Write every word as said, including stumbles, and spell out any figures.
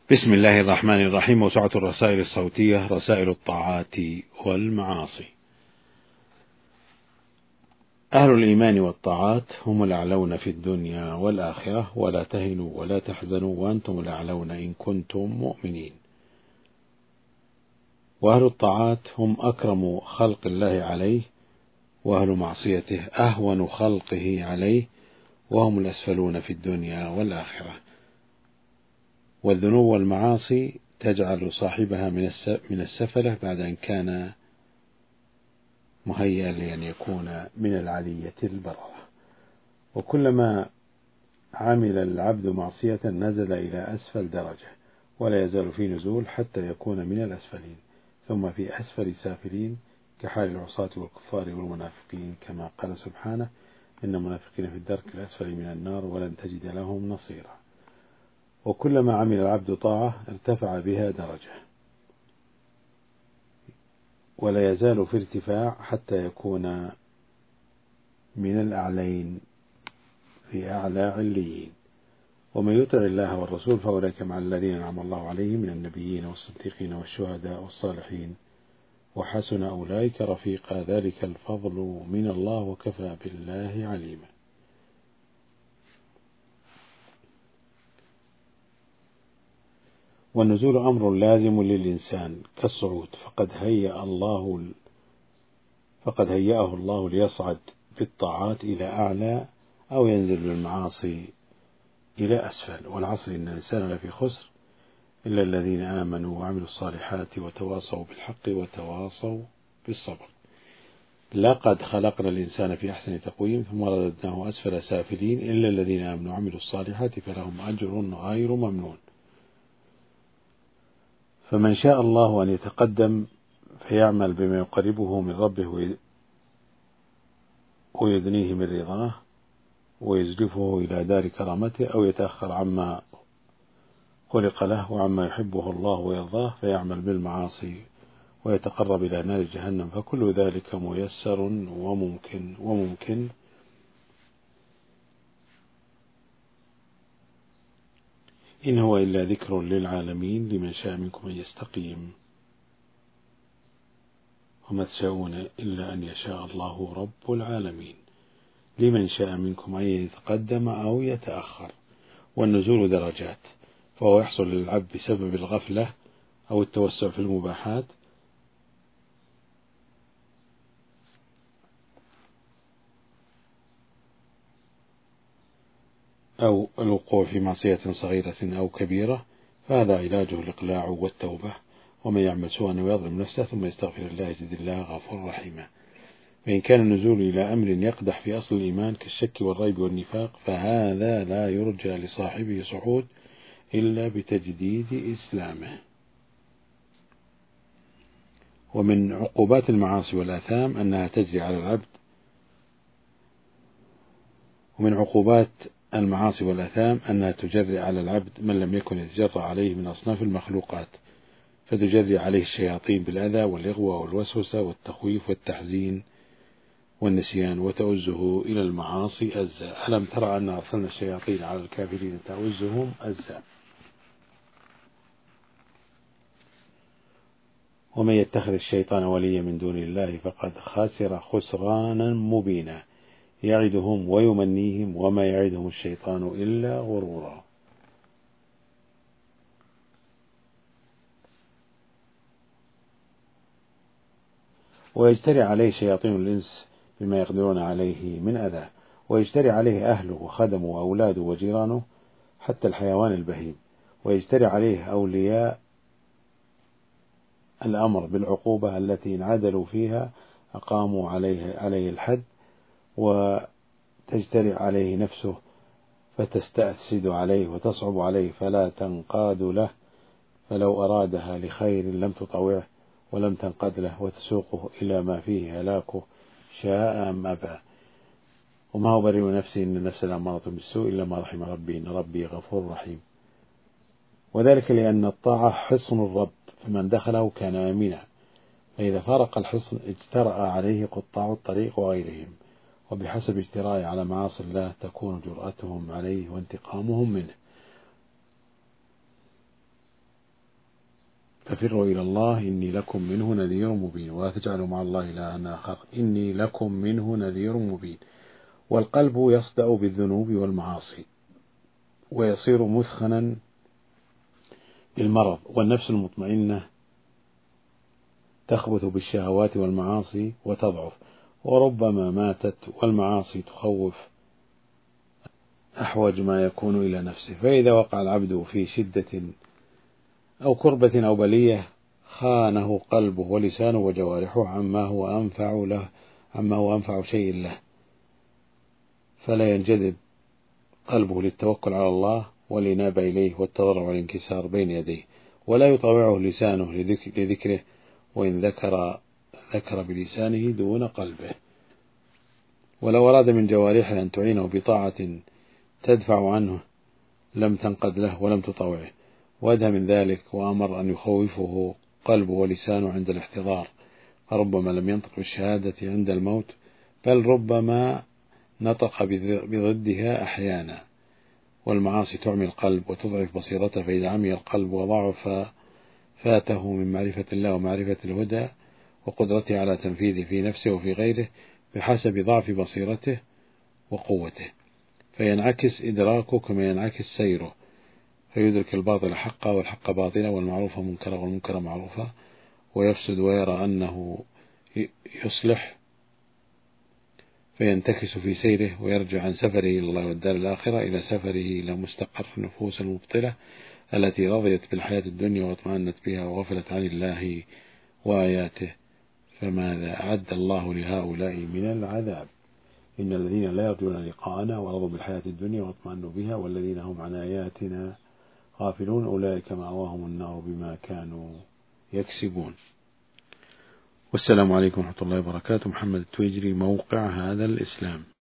بسم الله الرحمن الرحيم. موسوعة الرسائل الصوتية رسائل الطاعات والمعاصي. أهل الإيمان والطاعات هم الأعلون في الدنيا والآخرة، ولا تهنوا ولا تحزنوا وأنتم الأعلون إن كنتم مؤمنين. وأهل الطاعات هم أكرم خلق الله عليه، وأهل معصيته أهون خلقه عليه، وهم الأسفلون في الدنيا والآخرة. والذنوب والمعاصي تجعل صاحبها من السفلة بعد أن كان مهيئا لأن يكون من العلية البررة. وكلما عمل العبد معصية نزل إلى أسفل درجة، ولا يزال في نزول حتى يكون من الأسفلين، ثم في أسفل سافلين كحال العصاة والكفار والمنافقين، كما قال سبحانه: إن المنافقين في الدرك الأسفل من النار ولن تجد لهم نصيرا. وكلما عمل العبد طاعة ارتفع بها درجة، ولا يزال في ارتفاع حتى يكون من الأعلين في أعلى عليين. ومن يطع الله والرسول فأولئك مع الذين أنعم الله عليهم من النبيين والصديقين والشهداء والصالحين، وحسن أولئك رفيقا، ذلك الفضل من الله وكفى بالله عليما. والنزول أمر لازم للإنسان كالصعود، فقد هيأ الله فقد هيأه الله ليصعد بالطاعات إلى أعلى أو ينزل بالمعاصي إلى أسفل. والعصر إن الإنسان لفي خسر إلا الذين آمنوا وعملوا الصالحات وتواصوا بالحق وتواصوا بالصبر. لقد خلقنا الإنسان في أحسن تقويم ثم رددناه أسفل سافلين إلا الذين آمنوا وعملوا الصالحات فلهم أجر غير ممنون. فمن شاء الله أن يتقدم فيعمل بما يقربه من ربه ويدنيه من رضاه ويزلفه إلى دار كرامته، أو يتأخر عما خلق له وعما يحبه الله ويرضاه فيعمل بالمعاصي ويتقرب إلى نار جهنم، فكل ذلك ميسر وممكن وممكن إن هو إلا ذكر للعالمين لمن شاء منكم أن يستقيم، وما تشاءون إلا أن يشاء الله رب العالمين. لمن شاء منكم أن يتقدم أو يتأخر. والنزول درجات، فهو يحصل للعبد بسبب الغفلة أو التوسع في المباحات، أو الوقوع في معصية صغيرة أو كبيرة، فهذا علاجه الإقلاع والتوبة. ومن يعمل سوءا ويظلم نفسه ثم يستغفر الله يجد الله غفورا رحيما. فإن كان النزول إلى أمر يقدح في أصل الإيمان كالشك والريب والنفاق، فهذا لا يرجى لصاحبه صعود إلا بتجديد إسلامه. ومن عقوبات المعاصي والآثام أنها تجري على العبد ومن عقوبات المعاصي والآثام أنها تجري على العبد من لم يكن يتجرى عليه من أصناف المخلوقات، فتجري عليه الشياطين بالأذى والإغوى والوسوسة والتخويف والتحزين والنسيان، وتؤزه إلى المعاصي أزا. ألم ترى أن أرسلنا الشياطين على الكافرين تؤزهم أزا. ومن يتخذ الشيطان وليا من دون الله فقد خسر خسرانا مبينا، يعدهم ويمنيهم وما يعدهم الشيطان إلا غرورا. ويجتري عليه شياطين الإنس بما يقدرون عليه من أذى، ويجتري عليه أهله وخدمه وأولاده وجيرانه حتى الحيوان البهيم، ويجتري عليه أولياء الأمر بالعقوبة التي إن عدلوا فيها أقاموا عليه عليه الحد، وتجتري عليه نفسه فتستأسد عليه وتصعب عليه فلا تنقاد له، فلو أرادها لخير لم تطوعه ولم تنقد له، وتسوقه إلى ما فيه هلاكه شاء أم أبى. وما هو بريء نفسه إن النفس لأمارة بالسوء إلا ما رحم ربي إن ربي غفور رحيم. وذلك لأن الطاعة حصن الرب، فمن دخله كان آمنا، فإذا فارق الحصن اجترأ عليه قطاع الطريق وغيرهم، وبحسب اجتراء على معاصي الله تكون جرأتهم عليه وانتقامهم منه. ففروا إلى الله إني لكم منه نذير مبين، ولا تجعلوا مع الله إلها آخر إني لكم منه نذير مبين. والقلب يصدأ بالذنوب والمعاصي ويصير مثخنا بالمرض، والنفس المطمئنة تخبث بالشهوات والمعاصي وتضعف، وربما ماتت والمعاصي تخوف أحوج ما يكون إلى نفسه. فإذا وقع العبد في شدة أو كربة أو بلية خانه قلبه ولسانه وجوارحه عما هو أنفع له عما هو أنفع شيء له، فلا ينجذب قلبه للتوكل على الله والإنابة إليه والتضرع والانكسار بين يديه، ولا يطاوعه لسانه لذكره، وإن ذكر ذكر بلسانه دون قلبه. ولو أراد من جوارحه أن تعينه بطاعة تدفع عنه لم تنقد له ولم تطاوعه، وأدهى من ذلك وأمر أن يخوفه قلبه ولسانه عند الاحتضار، فربما لم ينطق بالشهادة عند الموت، بل ربما نطق بضدها أحيانا. والمعاصي تعمي القلب وتضعف بصيرته، فإذا عمي القلب وضعف فاته من معرفة الله ومعرفة الهدى وقدرته على تنفيذه في نفسه وفي غيره بحسب ضعف بصيرته وقوته، فينعكس إدراكه كما ينعكس سيره، فيدرك الباطل حقا والحق باطلا والمعروف منكرا والمنكر معروفا، ويفسد ويرى أنه يصلح فينتكس في سيره، ويرجع عن سفره إلى الله والدار الآخرة إلى سفره إلى مستقر النفوس المبطلة التي رضيت بالحياة الدنيا واطمأنت بها وغفلت عن الله وآياته. فماذا أعد الله لهؤلاء من العذاب؟ إن الذين لا يرجون لقاءنا ورضوا بالحياة الدنيا واطمأنوا بها والذين هم عن آياتنا غافلون أولئك مأواهم النار بما كانوا يكسبون. والسلام عليكم ورحمة الله وبركاته. محمد التويجري، موقع هذا الإسلام.